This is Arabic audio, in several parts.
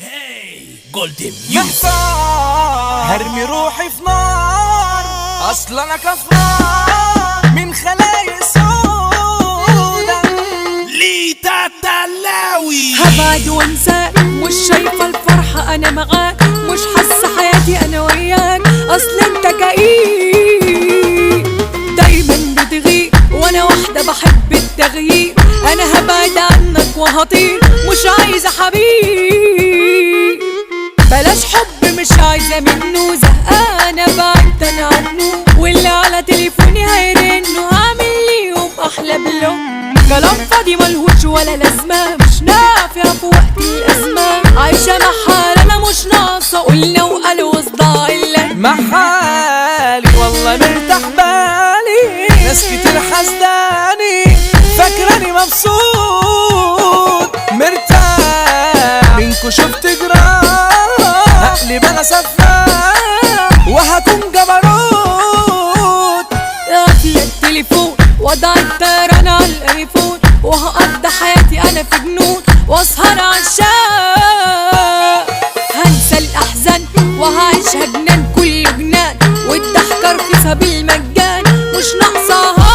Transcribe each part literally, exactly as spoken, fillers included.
جولدن ميوزك. هرمي روحي في نار، اصل انا كفران من خلايق سودا. ليتا الدلاوي هبعد وانساك، مش شايفة الفرحة انا معاك، مش حاسة حياتي انا وياك، اصل انت كئيب دايما بتغيب، وانا واحدة بحب التغيير. انا هبعد عنك وهطير، مش عايزة حبيب. بلاش حب مش عايزة منه، زهقانة بعدت انا عنه، واللي على تليفوني هيرنه هعمل ليهم احلى بلو. كلام فاضي ملهوش ولا لازمة، مش نافع في وقت الأزمة، عايشة مع حال أنا مش ناقصة، قلنا وقالوا وصداع الله. مع حالي والله مرتاح بالي، ناس كتير حسداني فاكراني مبسوط مرتاح، منكو شفت جراح هقلب انا سفاح وهكون جبروت. قافلة التليفون وضع الطيران على الايفون، وهقضي حياتي انا في جنون واسهر عالشاق. هنسى الاحزان وهعيشها جنان كل جنان، والضحكة رخيصة بالمجان مش ناقصاها.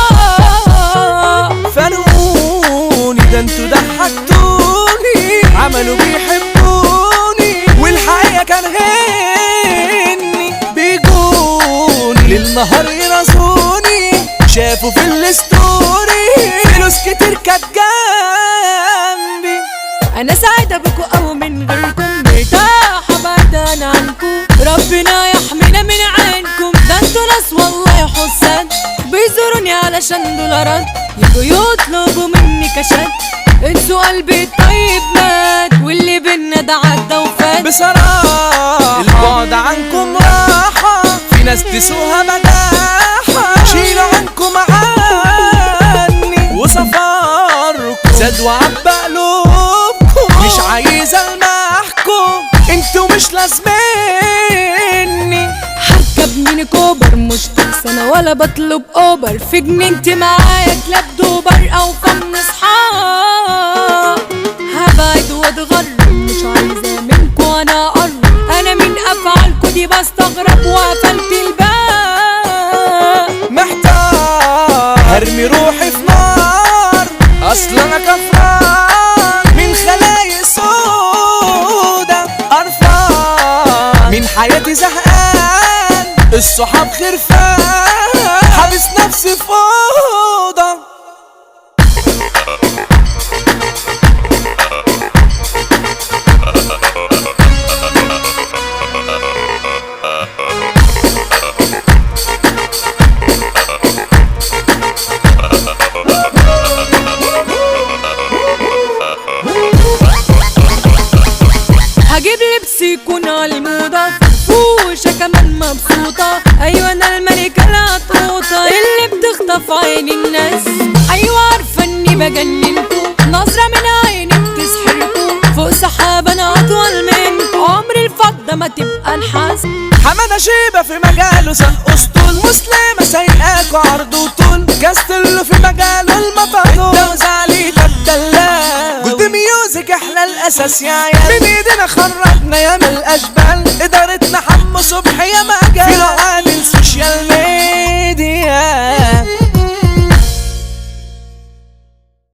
فانوني ده انتوا ضحكتوني، عملوا بيحبوني والحقيقة كان غني. بيجوني للنهار يراسوني، شافوا في الستوري فلوس كتير كانت جنبي. انا سعيدة بكو او من غيركم، مرتاحة بعيدة عنكم، ربنا يحمينا من عينكم. ده انتوا ناس والله حسان، بيزوروني علشان دولارات، يجوا يطلبوا مني كاشات. انسوا قلبي الطيب مات، واللي بينا ده عدى وفات. بصراحة البعد عنكم راحة، في ناس تسوها مداحة، شيلوا عنكم عني وصفاركم زاد وعبى قلوبكم. مش عايزة المحكم، انتوا مش لازميني. هركب ميني كوبر مش تاكسي انا ولا بطلب اوبر، في جنينتي معايا كلاب دوبر او فن اصحاب. هبعد واتغرب مش عايزة منكو انا اقرب، انا من افعالكو دي بستغرب وقفلت الباب. محتار هرمي روحي في نار، اصل انا كفران من خلايق سودا. قرفان من حياتي زهقان، الصحاب خرفان، حابس نفسي في اوضه. هجيب لبس يكون على الموضة، فرفوشة كمان مبسوطة، أيوة أنا الملكة العطوطة اللي بتخطف عين الناس. أيوة عارفة إني بجننكوا، نظرة من عيني بتسحركوا، فوق سحابة أنا أطول منكوا، عمري الفضة ما تبقى نحاس. حمادة شيبة في مجاله سن أسطول، مسلمة سايقاكوا عرض وطول، كاستلو في مجاله المطاطول، التوزيع الدلاوي. جولدن ميوزك احنا الاساس يا عيال، من ايدينا خرجنا ياما الاشبال، ادارتنا حمو صبحي يا مجال، في العوامل سوشيال ميديا.